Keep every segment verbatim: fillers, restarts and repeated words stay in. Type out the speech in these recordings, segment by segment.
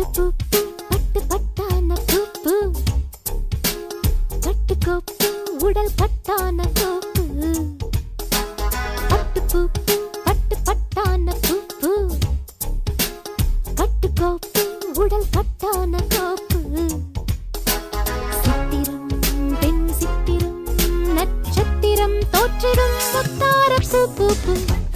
பூ பூ பட்டு பட்டான பூ பூ கட்டுக்கோப்பு உடல் கட்டான கோப்பு பட்டு பூ பூ பட்டு பட்டான பூ பூ கட்டுக்கோப்பு உடல் கட்டான கோப்பு சித்திரம் பெண் சித்திரம் நட்சத்திரம் தோற்றிடும் முத்தார பூ பூ பூ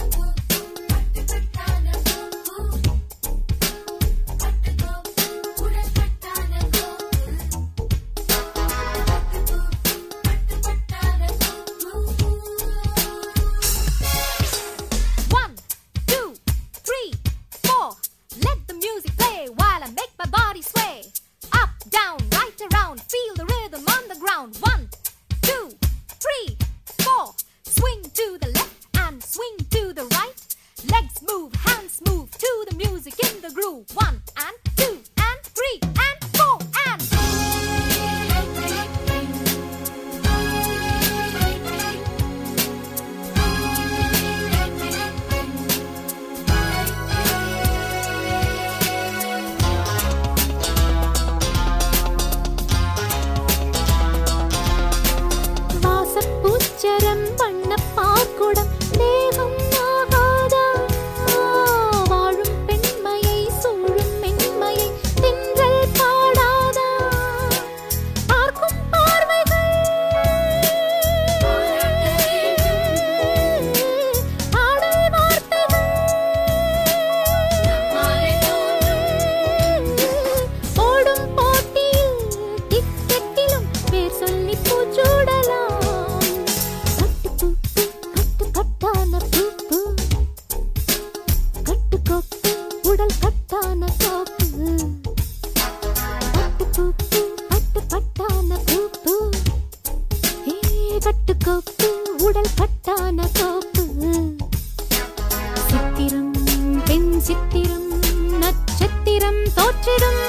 Feel the rhythm on the ground. One, two, three, four. Swing to the left and swing to the right. Legs move, hands move to the music in the groove. One and two and three and four and. பூச்சரம் பண்ண பார்க்குடம் தேகம் ஆகாதா வாழும் பெண்மையை சூழும் மென்மையை திங்கள் பாடாதா பார்க்கும் பார்வைகள் ஆடல் வார்த்தைகள் ஓடும் போட்டியில் டிக்கெட்டிலும் பேர் சொல்லி பூச்சூடலாம் உடல் கட்டான கோப்பு பட்டு பூ பூ பட்டு பட்டான பூ பூ கட்டுக்கோப்பு உடல் கட்டான கோப்பு சித்திரம் பெண் சித்திரம் நட்சத்திரம் தோற்றிடும்